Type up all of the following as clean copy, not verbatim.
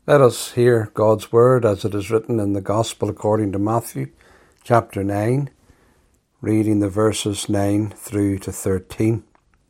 Let us hear God's word as it is written in the Gospel according to Matthew, chapter 9, reading the verses 9 through to 13.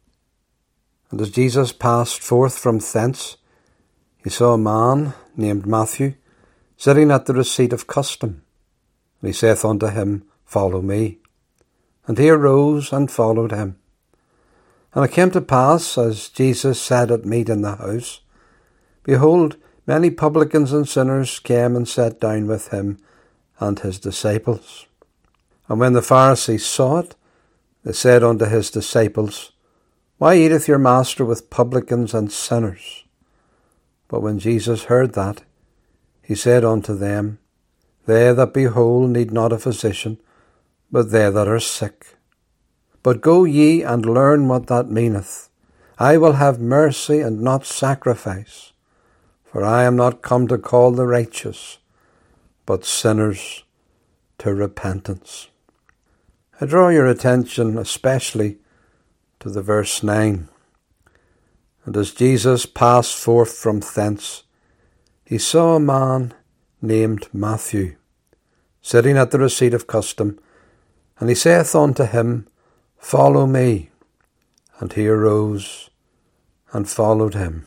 And as Jesus passed forth from thence, he saw a man named Matthew sitting at the receipt of custom. And he saith unto him, Follow me. And he arose and followed him. And it came to pass, as Jesus sat at meat in the house, behold, many publicans and sinners came and sat down with him and his disciples. And when the Pharisees saw it, they said unto his disciples, Why eateth your master with publicans and sinners? But when Jesus heard that, he said unto them, They that be whole need not a physician, but they that are sick. But go ye and learn what that meaneth. I will have mercy and not sacrifice. For I am not come to call the righteous, but sinners to repentance. I draw your attention especially to the verse 9. And as Jesus passed forth from thence, he saw a man named Matthew, sitting at the receipt of custom, and he saith unto him, Follow me. And he arose and followed him.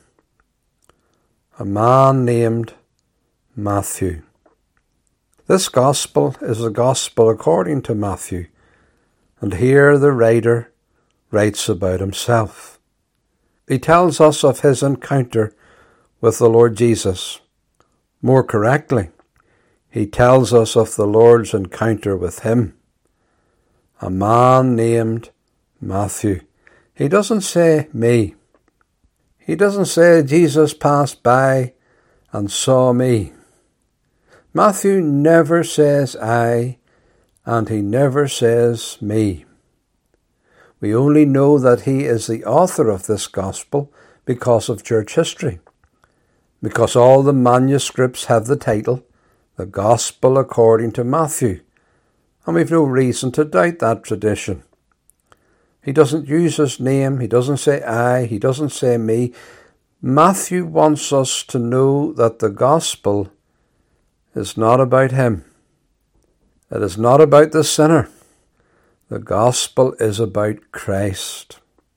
A man named Matthew. This gospel is the gospel according to Matthew, and here the writer writes about himself. He tells us of his encounter with the Lord Jesus. More correctly, he tells us of the Lord's encounter with him. A man named Matthew. He doesn't say me. He doesn't say Jesus passed by and saw me. Matthew never says I, and he never says me. We only know that he is the author of this gospel because of church history, because all the manuscripts have the title, The Gospel According to Matthew, and we've no reason to doubt that tradition. He doesn't use his name, he doesn't say I, he doesn't say me. Matthew wants us to know that the gospel is not about him. It is not about the sinner. The gospel is about Christ.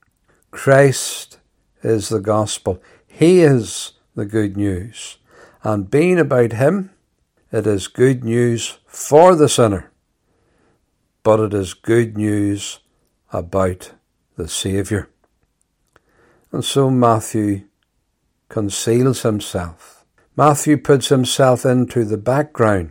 Christ is the gospel. He is the good news. And being about him, it is good news for the sinner. But it is good news about the Saviour. And so Matthew conceals himself. Matthew puts himself into the background.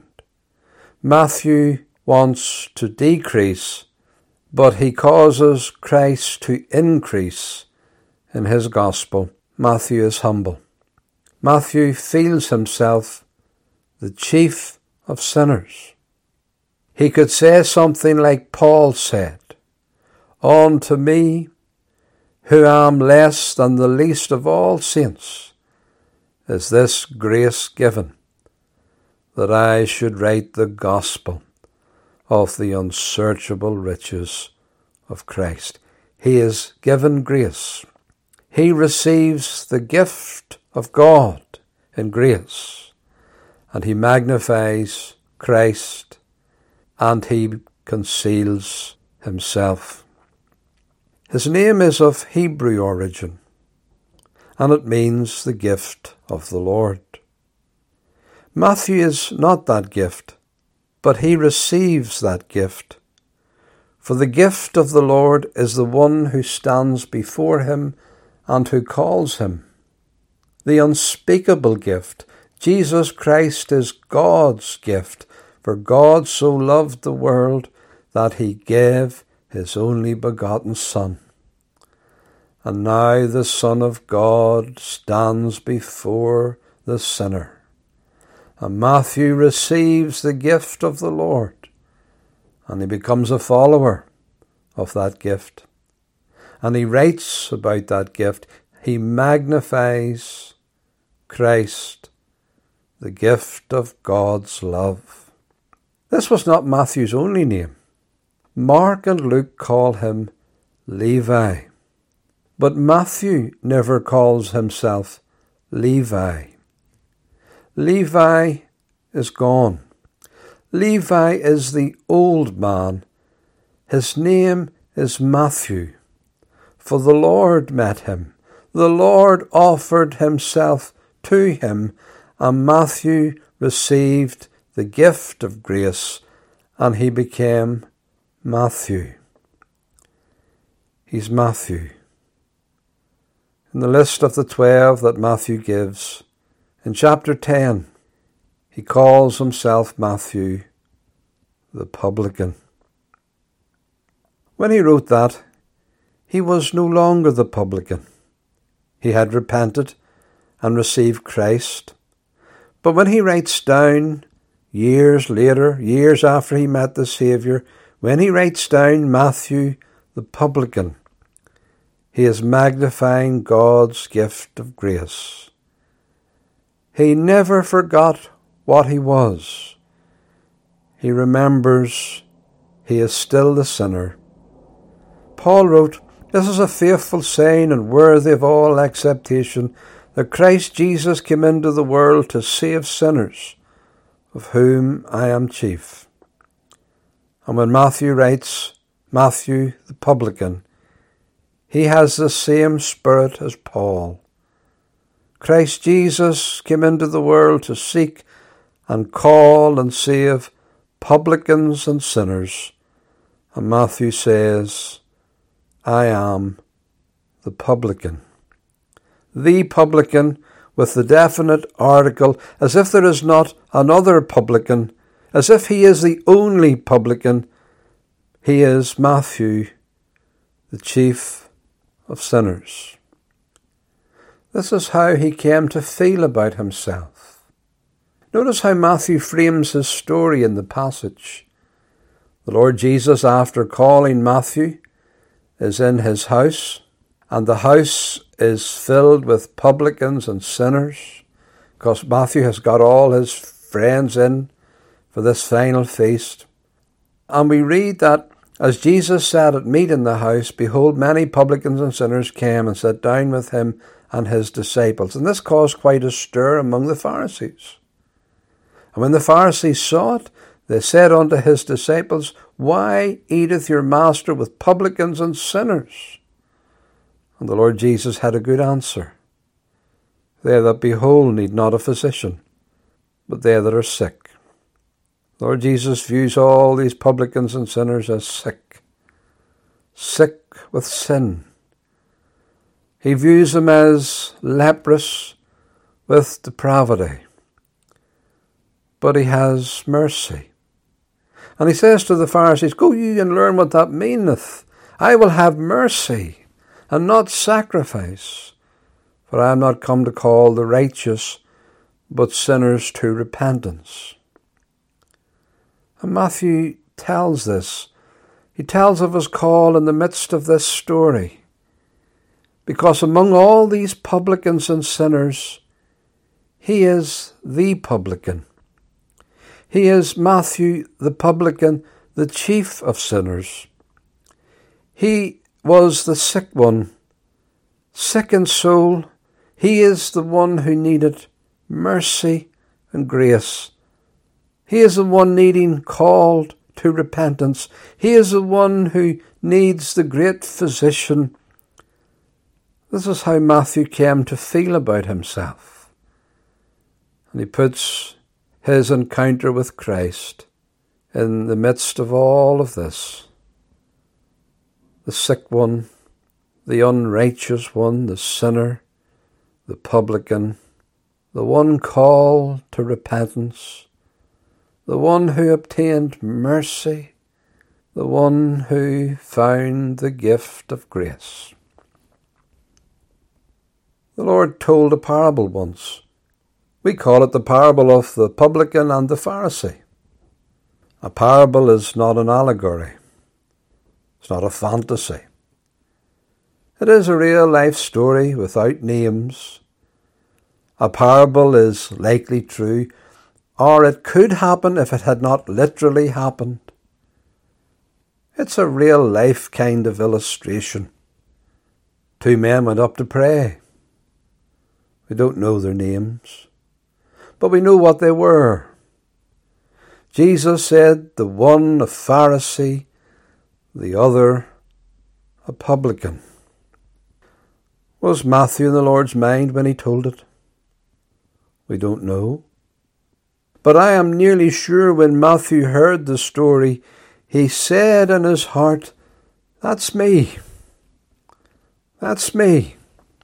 Matthew wants to decrease, but he causes Christ to increase in his gospel. Matthew is humble. Matthew feels himself the chief of sinners. He could say something like Paul said, Unto me, who am less than the least of all saints, is this grace given, that I should write the gospel of the unsearchable riches of Christ. He is given grace. He receives the gift of God in grace, and he magnifies Christ, and he conceals himself. His name is of Hebrew origin, and it means the gift of the Lord. Matthew is not that gift, but he receives that gift. For the gift of the Lord is the one who stands before him and who calls him. The unspeakable gift. Jesus Christ is God's gift, for God so loved the world that he gave his only begotten Son. And now the Son of God stands before the sinner. And Matthew receives the gift of the Lord, and he becomes a follower of that gift. And he writes about that gift. He magnifies Christ, the gift of God's love. This was not Matthew's only name. Mark and Luke call him Levi. But Matthew never calls himself Levi. Levi is gone. Levi is the old man. His name is Matthew. For the Lord met him. The Lord offered himself to him, and Matthew received the gift of grace, and he became Matthew. He's Matthew. In the list of the 12 that Matthew gives, in chapter 10, he calls himself Matthew, the publican. When he wrote that, he was no longer the publican. He had repented and received Christ. But when he writes down, years later, years after he met the Saviour, when he writes down Matthew the publican, he is magnifying God's gift of grace. He never forgot what he was. He remembers he is still the sinner. Paul wrote, "This is a faithful saying and worthy of all acceptation, that Christ Jesus came into the world to save sinners, of whom I am chief." And when Matthew writes, Matthew the publican, he has the same spirit as Paul. Christ Jesus came into the world to seek and call and save publicans and sinners. And Matthew says, I am the publican. The publican with the definite article, as if there is not another publican, as if he is the only publican. He is Matthew, the chief of sinners. This is how he came to feel about himself. Notice how Matthew frames his story in the passage. The Lord Jesus, after calling Matthew, is in his house, and the house is filled with publicans and sinners, because Matthew has got all his friends in for this final feast. And we read that as Jesus sat at meat in the house, behold, many publicans and sinners came and sat down with him and his disciples. And this caused quite a stir among the Pharisees. And when the Pharisees saw it, they said unto his disciples, Why eateth your master with publicans and sinners? And the Lord Jesus had a good answer. They that be whole need not a physician, but they that are sick. Lord Jesus views all these publicans and sinners as sick with sin. He views them as leprous with depravity. But he has mercy. And he says to the Pharisees, Go ye and learn what that meaneth. I will have mercy and not sacrifice. For I am not come to call the righteous, but sinners to repentance. And Matthew tells this. He tells of his call in the midst of this story. Because among all these publicans and sinners, he is the publican. He is Matthew the publican, the chief of sinners. He was the sick one, sick in soul. He is the one who needed mercy and grace. He is the one needing called to repentance. He is the one who needs the great physician. This is how Matthew came to feel about himself. And he puts his encounter with Christ in the midst of all of this. The sick one, the unrighteous one, the sinner, the publican, the one called to repentance, the one who obtained mercy, the one who found the gift of grace. The Lord told a parable once. We call it the parable of the publican and the Pharisee. A parable is not an allegory. It's not a fantasy. It is a real life story without names. A parable is likely true, or it could happen if it had not literally happened. It's a real life kind of illustration. Two men went up to pray. We don't know their names. but we know what they were. Jesus said the one a Pharisee, the other a publican. Was Matthew in the Lord's mind when he told it? We don't know. But I am nearly sure when Matthew heard the story, he said in his heart, "That's me. That's me."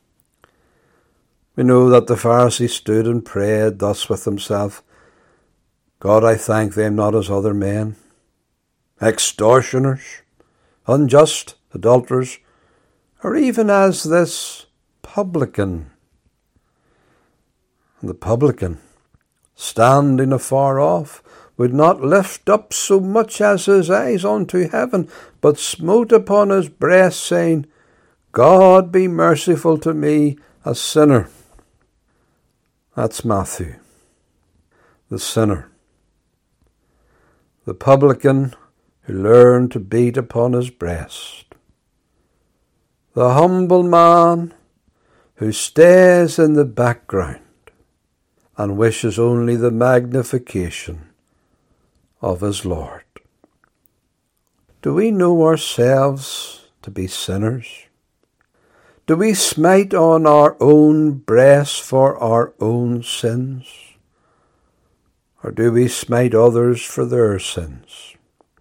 We know that the Pharisee stood and prayed thus with himself, "God, I thank them not as other men, extortioners, unjust, adulterers, or even as this publican." And the publican, standing afar off, would not lift up so much as his eyes unto heaven, but smote upon his breast, saying, "God be merciful to me, a sinner." That's Matthew, the sinner. The publican who learned to beat upon his breast. The humble man who stays in the background and wishes only the magnification of his Lord. Do we know ourselves to be sinners? Do we smite on our own breasts for our own sins? Or do we smite others for their sins?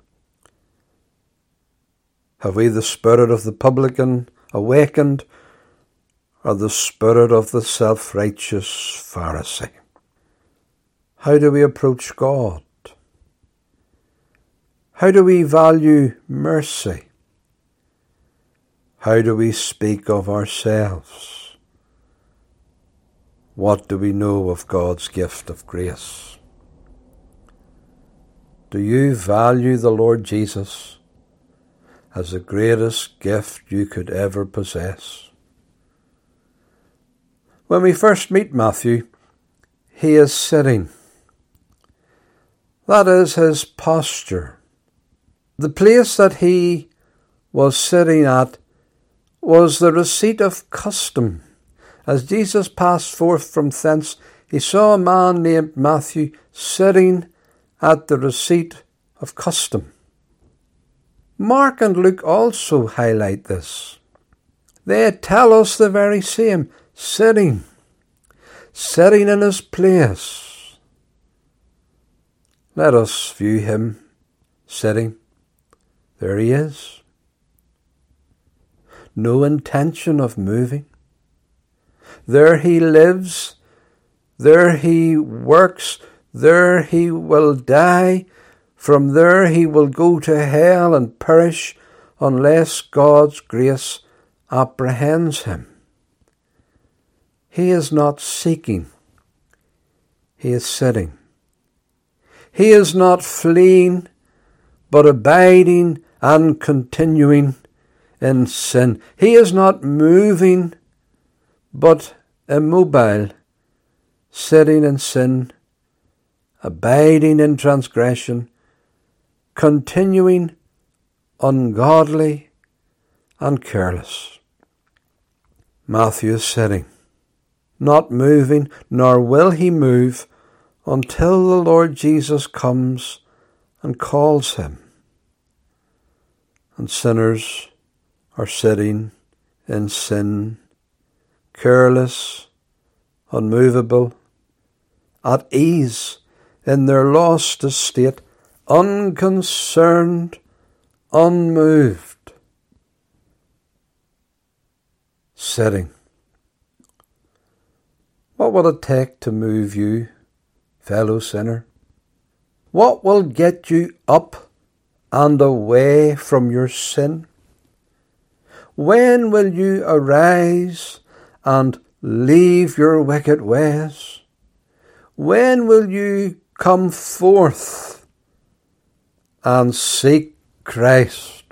Have we the spirit of the publican awakened, or the spirit of the self-righteous Pharisee? How do we approach God? How do we value mercy? How do we speak of ourselves? What do we know of God's gift of grace? Do you value the Lord Jesus as the greatest gift you could ever possess? When we first meet Matthew, he is sitting. That is his posture. The place that he was sitting at was the receipt of custom. As Jesus passed forth from thence, he saw a man named Matthew sitting at the receipt of custom. Mark and Luke also highlight this. They tell us the very same, sitting in his place. Let us view him sitting. There he is. No intention of moving. There he lives. There he works. There he will die. From there he will go to hell and perish unless God's grace apprehends him. He is not seeking. He is sitting. He is not fleeing, but abiding and continuing in sin. He is not moving, but immobile, sitting in sin, abiding in transgression, continuing ungodly and careless. Matthew is sitting, not moving, nor will he move until the Lord Jesus comes and calls him. And sinners are sitting in sin, careless, unmovable, at ease in their lost estate, unconcerned, unmoved, sitting. What will it take to move you, fellow sinner? What will get you up and away from your sin? When will you arise and leave your wicked ways? When will you come forth and seek Christ?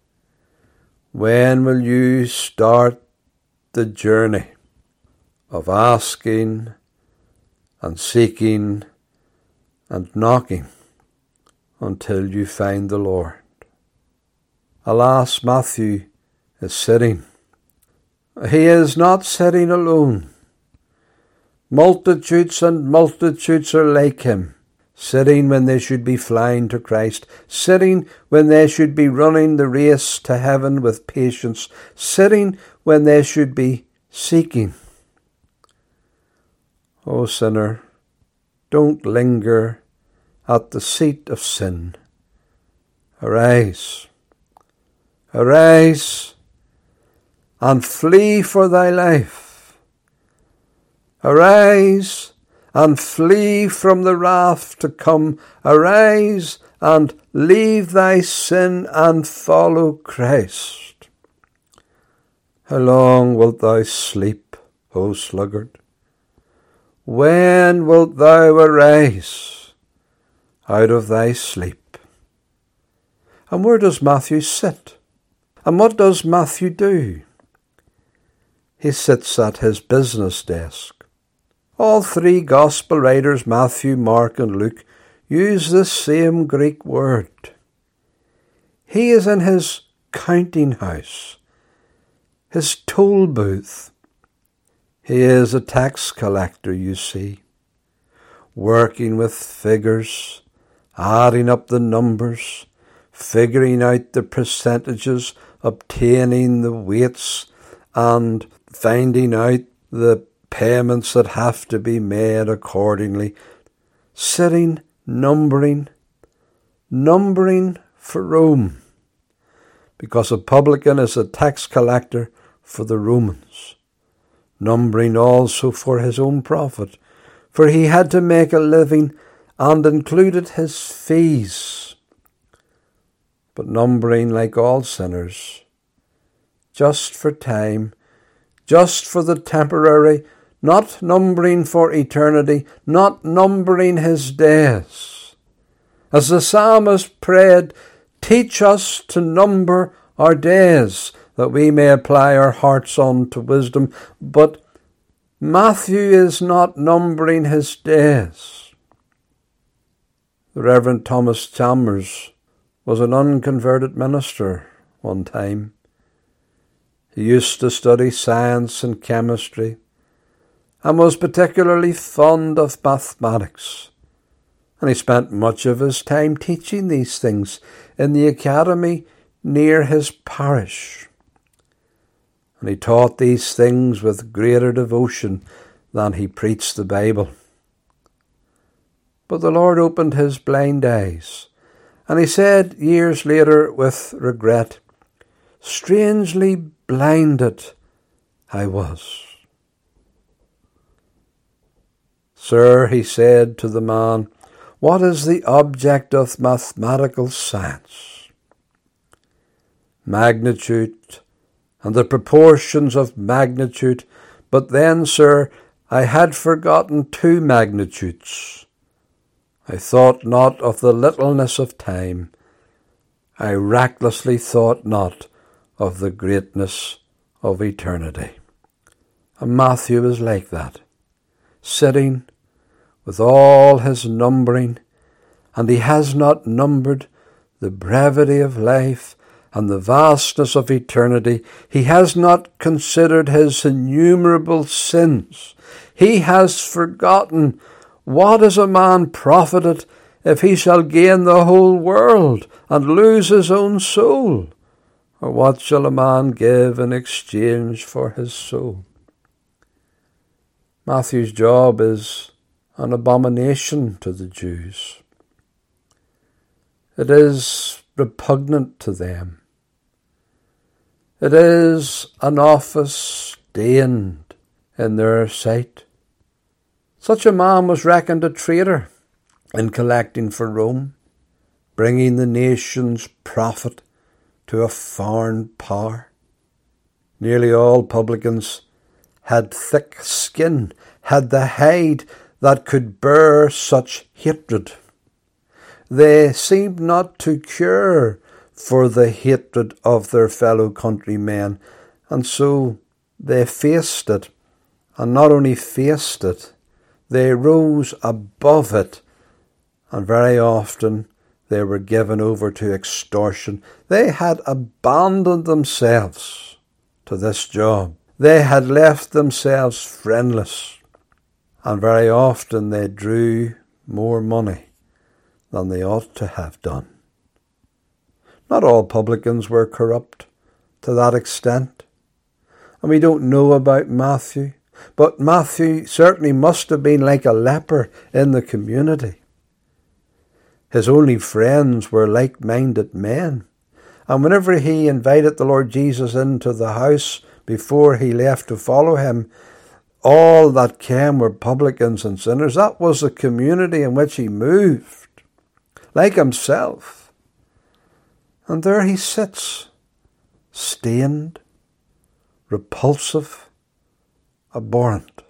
When will you start the journey of asking and seeking and knocking until you find the Lord? Alas, Matthew is sitting. He is not sitting alone, Multitudes and multitudes are like him, sitting when they should be flying to Christ, sitting when they should be running the race to heaven with patience, sitting when they should be seeking. O sinner, don't linger at the seat of sin. Arise, arise, and flee for thy life. Arise and flee from the wrath to come. Arise and leave thy sin and follow Christ. How long wilt thou sleep, O sluggard? When wilt thou arise out of thy sleep? And where does Matthew sit? And what does Matthew do? He sits at his business desk. All three gospel writers, Matthew, Mark and Luke, use the same Greek word. He is in his counting house, his toll booth. He is a tax collector, you see, working with figures, adding up the numbers, figuring out the percentages, obtaining the weights, and finding out the payments that have to be made accordingly. Sitting, numbering for Rome, because a publican is a tax collector for the Romans. Numbering also for his own profit, for he had to make a living and included his fees. But numbering like all sinners, just for time, just for the temporary, not numbering for eternity, not numbering his days. As the psalmist prayed, teach us to number our days, that we may apply our hearts unto wisdom. But Matthew is not numbering his days. The Reverend Thomas Chalmers was an unconverted minister one time. He used to study science and chemistry and was particularly fond of mathematics. And he spent much of his time teaching these things in the academy near his parish. And he taught these things with greater devotion than he preached the Bible. But the Lord opened his blind eyes, and he said years later with regret, strangely blinded I was. Sir, he said to the man, what is the object of mathematical science? Magnitude and the proportions of magnitude, but then, sir, I had forgotten two magnitudes. I thought not of the littleness of time. I recklessly thought not of the greatness of eternity. And Matthew is like that, sitting with all his numbering, and he has not numbered the brevity of life and the vastness of eternity. He has not considered his innumerable sins. He has forgotten, what is a man profited if he shall gain the whole world and lose his own soul? Or what shall a man give in exchange for his soul? Matthew's job is an abomination to the Jews. It is repugnant to them. It is an office stained in their sight. Such a man was reckoned a traitor in collecting for Rome, bringing the nation's profit to a foreign power. Nearly all publicans had thick skin, had the hide that could bear such hatred. They seemed not to care for the hatred of their fellow countrymen, and so they faced it, and not only faced it, they rose above it, and very often they were given over to extortion. They had abandoned themselves to this job. They had left themselves friendless, and very often they drew more money than they ought to have done. Not all publicans were corrupt to that extent, and we don't know about Matthew, but Matthew certainly must have been like a leper in the community. His only friends were like-minded men, and whenever he invited the Lord Jesus into the house before he left to follow him, all that came were publicans and sinners. That was the community in which he moved, like himself. And there he sits, stained, repulsive, abhorrent.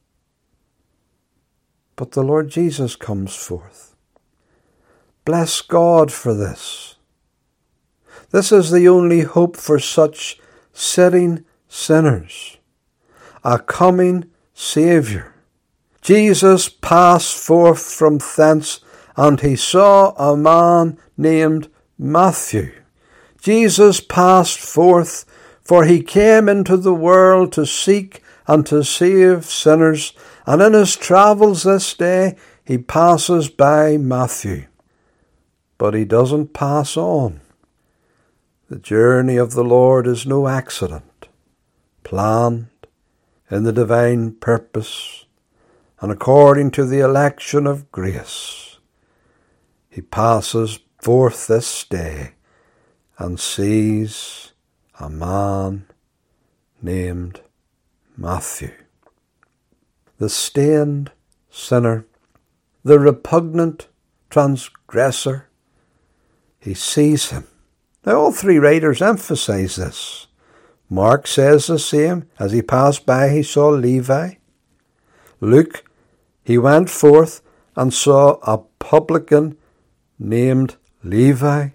But the Lord Jesus comes forth. Bless God for this. This is the only hope for such sitting sinners. A coming Saviour. Jesus passed forth from thence, and he saw a man named Matthew. Jesus passed forth, for he came into the world to seek and to save sinners, and in his travels this day he passes by Matthew. But he doesn't pass on. The journey of the Lord is no accident, planned in the divine purpose and according to the election of grace. He passes forth this day and sees a man named Matthew. The stained sinner, the repugnant transgressor, he sees him. Now all three writers emphasize this. Mark says the same. As he passed by, he saw Levi. Luke, he went forth and saw a publican named Levi.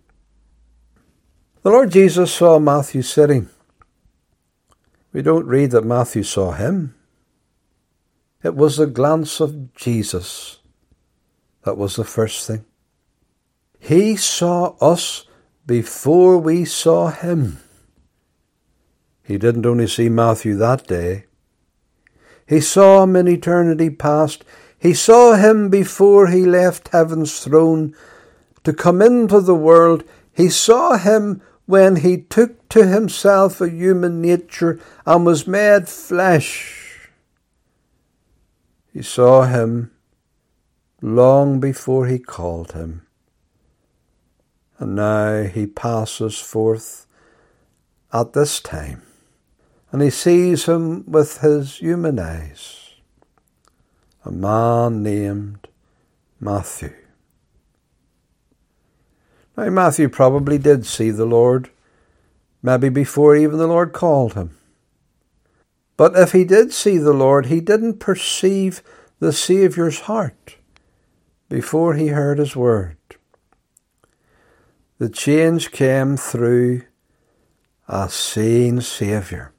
The Lord Jesus saw Matthew sitting. We don't read that Matthew saw him. It was the glance of Jesus that was the first thing. He saw us before we saw him. He didn't only see Matthew that day. He saw him in eternity past. He saw him before he left heaven's throne to come into the world. He saw him when he took to himself a human nature and was made flesh. He saw him long before he called him. And now he passes forth at this time, and he sees him with his human eyes, a man named Matthew. Now Matthew probably did see the Lord, maybe before even the Lord called him. But if he did see the Lord, he didn't perceive the Saviour's heart before he heard his word. The change came through a seeing Saviour.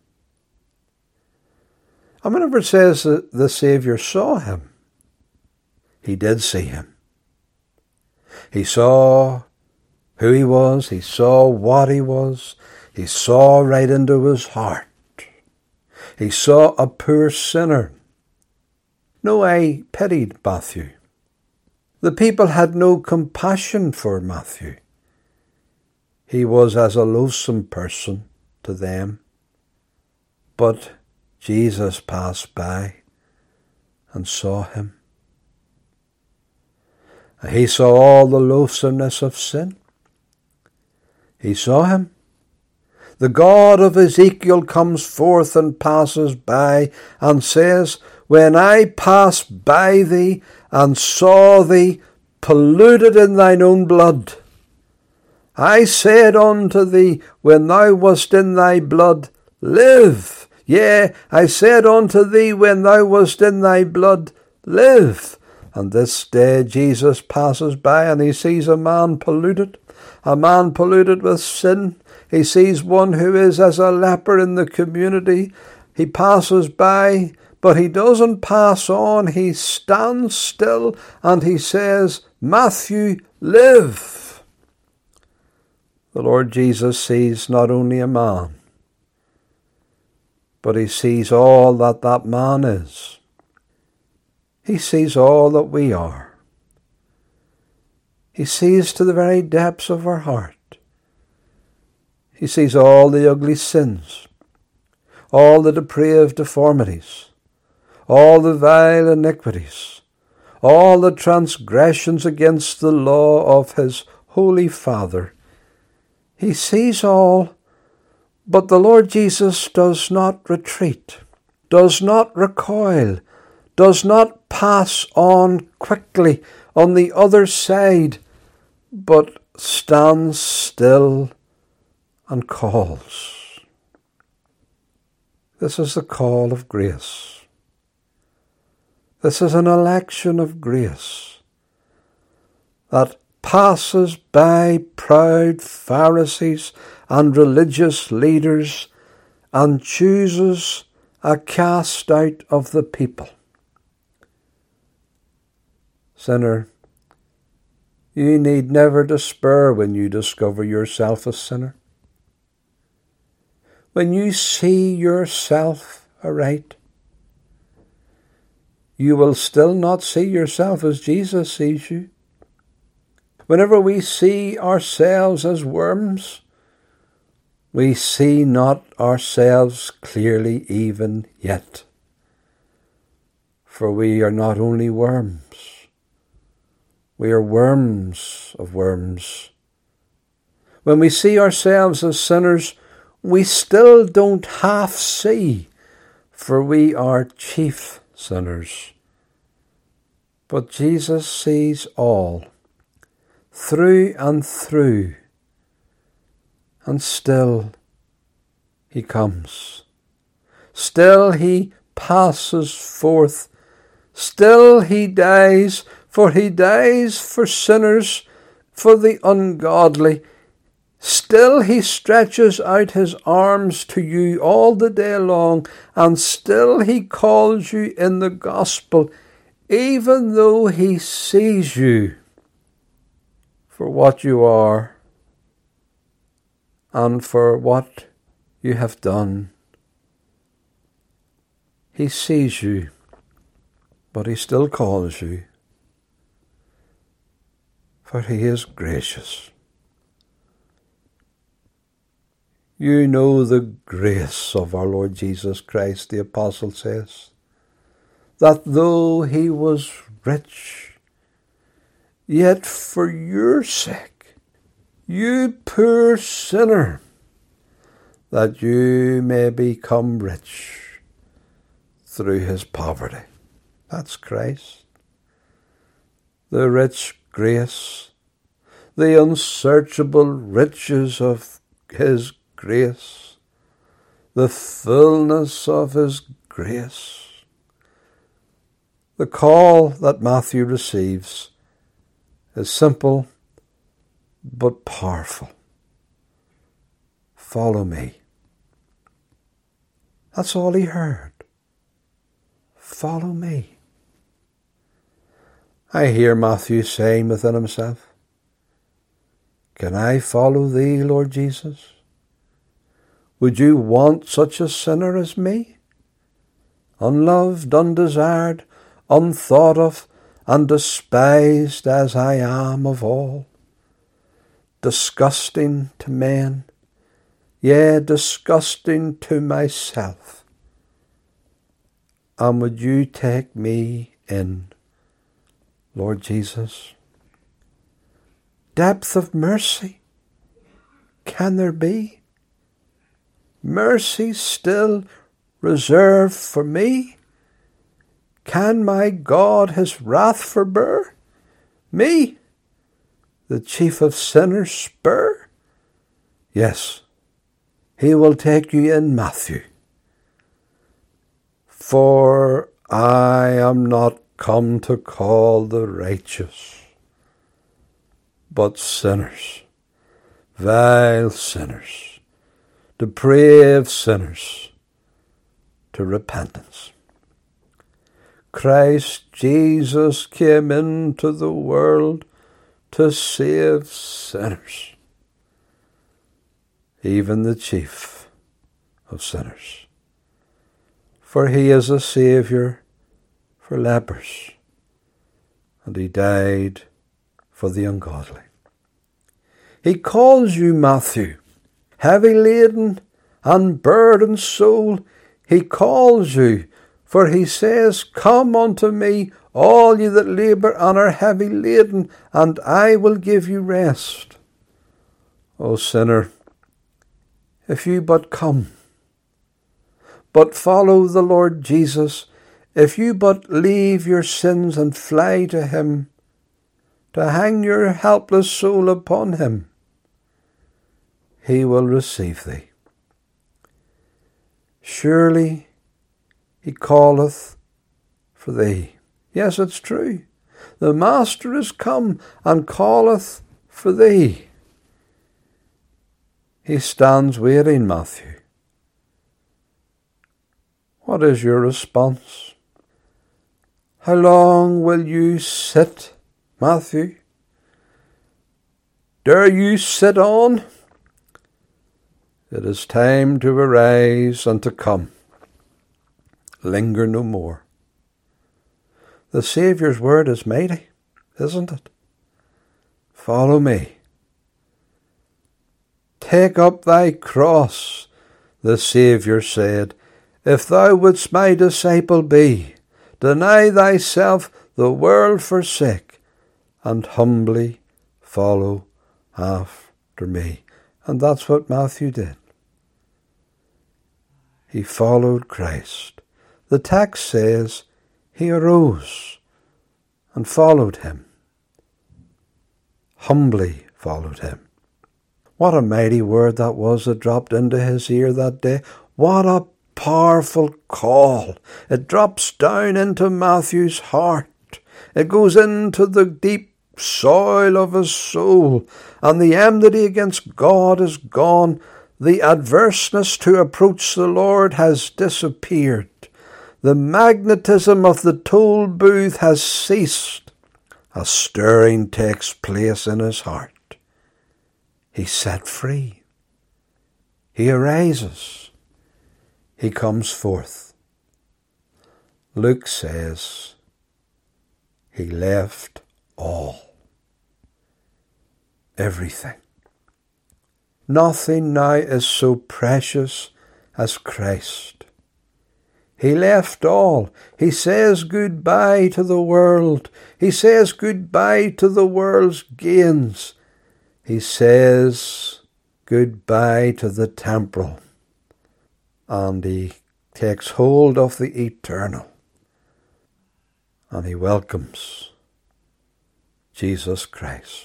And whenever it says that the Saviour saw him, he did see him. He saw who he was, he saw what he was, he saw right into his heart. He saw a poor sinner. No eye pitied Matthew. The people had no compassion for Matthew. He was as a loathsome person to them. But Jesus passed by and saw him. He saw all the loathsomeness of sin. He saw him. The God of Ezekiel comes forth and passes by and says, "When I passed by thee and saw thee polluted in thine own blood, I said unto thee, when thou wast in thy blood, live. Yea, I said unto thee, when thou wast in thy blood, live." And this day Jesus passes by and he sees a man polluted with sin. He sees one who is as a leper in the community. He passes by, but he doesn't pass on. He stands still and he says, "Matthew, live." The Lord Jesus sees not only a man, but he sees all that that man is. He sees all that we are. He sees to the very depths of our heart. He sees all the ugly sins, all the depraved deformities, all the vile iniquities, all the transgressions against the law of his Holy Father. He sees all, but the Lord Jesus does not retreat, does not recoil, does not pass on quickly on the other side, but stands still and calls. This is the call of grace. This is an election of grace that passes by proud Pharisees and religious leaders and chooses a cast out of the people. Sinner, you need never despair when you discover yourself a sinner. When you see yourself aright, you will still not see yourself as Jesus sees you. Whenever we see ourselves as worms, we see not ourselves clearly even yet. For we are not only worms, we are worms of worms. When we see ourselves as sinners, we still don't half see, for we are chief sinners. But Jesus sees all, through and through, and still he comes. Still he passes forth. Still he dies, for he dies for sinners, for the ungodly. Still he stretches out his arms to you all the day long, and still he calls you in the gospel, even though he sees you for what you are and for what you have done. He sees you, but he still calls you, for he is gracious. You know the grace of our Lord Jesus Christ, the Apostle says, that though he was rich, yet for your sake, you poor sinner, that you may become rich through his poverty. That's Christ. The rich grace, the unsearchable riches of his grace, the fullness of his grace. The call that Matthew receives is simple but powerful. Follow me. That's all he heard. Follow me. I hear Matthew saying within himself, can I follow thee, Lord Jesus? Would you want such a sinner as me? Unloved, undesired, unthought of, and despised as I am of all. Disgusting to men, yea, disgusting to myself. And would you take me in, Lord Jesus? Depth of mercy, can there be? Mercy still reserved for me? Can my God his wrath forbear? Me, the chief of sinners, spare? Yes, he will take you in, Matthew. For I am not come to call the righteous, but sinners, vile sinners, depraved sinners, to repentance. Christ Jesus came into the world to save sinners, even the chief of sinners. For he is a Saviour for lepers, and he died for the ungodly. He calls you, Matthew, heavy laden and burdened soul. He calls you, for he says, Come unto me, all ye that labour and are heavy laden, and I will give you rest. O sinner, if you but come, but follow the Lord Jesus, if you but leave your sins and fly to him, to hang your helpless soul upon him, he will receive thee. Surely he calleth for thee. Yes, it's true. The Master is come and calleth for thee. He stands waiting, Matthew. What is your response? How long will you sit, Matthew? Dare you sit on? It is time to arise and to come. Linger no more. The Saviour's word is mighty, isn't it? Follow me. Take up thy cross, the Saviour said. If thou wouldst my disciple be, deny thyself, the world forsake, and humbly follow after me. And that's what Matthew did. He followed Christ. The text says he arose and followed him. Humbly followed him. What a mighty word that was that dropped into his ear that day. What a powerful call. It drops down into Matthew's heart. It goes into the deep soil of his soul, and the enmity against God is gone. The adverseness to approach the Lord has disappeared. The magnetism of the toll booth has ceased. A stirring takes place in his heart. He's set free. He arises. He comes forth. Luke says he left all. Everything. Nothing now is so precious as Christ. He left all. He says goodbye to the world. He says goodbye to the world's gains. He says goodbye to the temporal. And he takes hold of the eternal. And he welcomes Jesus Christ.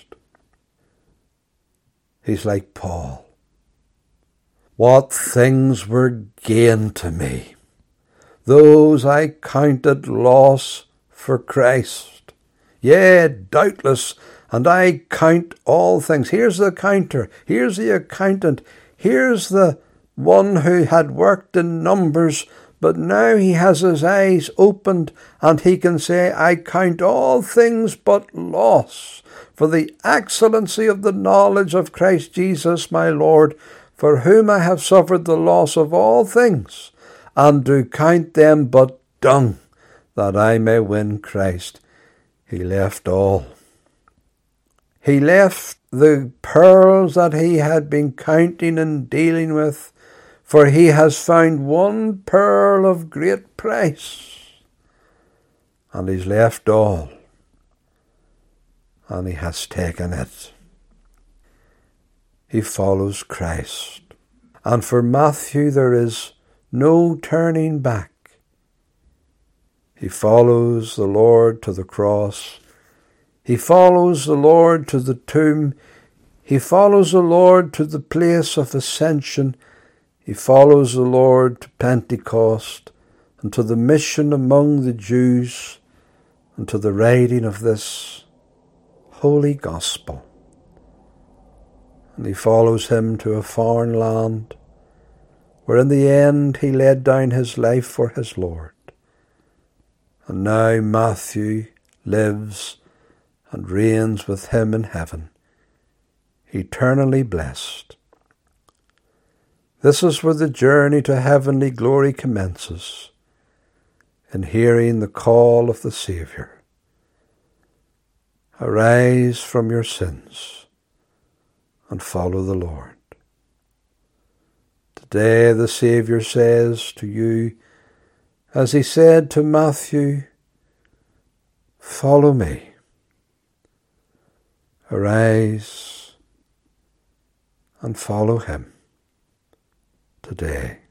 He's like Paul. What things were gain to me, those I counted loss for Christ. Yea, doubtless, and I count all things. Here's the counter. Here's the accountant. Here's the one who had worked in numbers, but now he has his eyes opened and he can say, I count all things but loss for the excellency of the knowledge of Christ Jesus my Lord, for whom I have suffered the loss of all things, and do count them but dung, that I may win Christ. He left all. He left the pearls that he had been counting and dealing with, for he has found one pearl of great price. And he's left all. And he has taken it. He follows Christ. And for Matthew there is no turning back. He follows the Lord to the cross. He follows the Lord to the tomb. He follows the Lord to the place of ascension. He follows the Lord to Pentecost and to the mission among the Jews and to the writing of this holy gospel. And he follows him to a foreign land where in the end he laid down his life for his Lord. And now Matthew lives and reigns with him in heaven, eternally blessed. This is where the journey to heavenly glory commences. in hearing the call of the Saviour. Arise from your sins and follow the Lord. Today the Saviour says to you, as he said to Matthew, follow me. Arise and follow him today.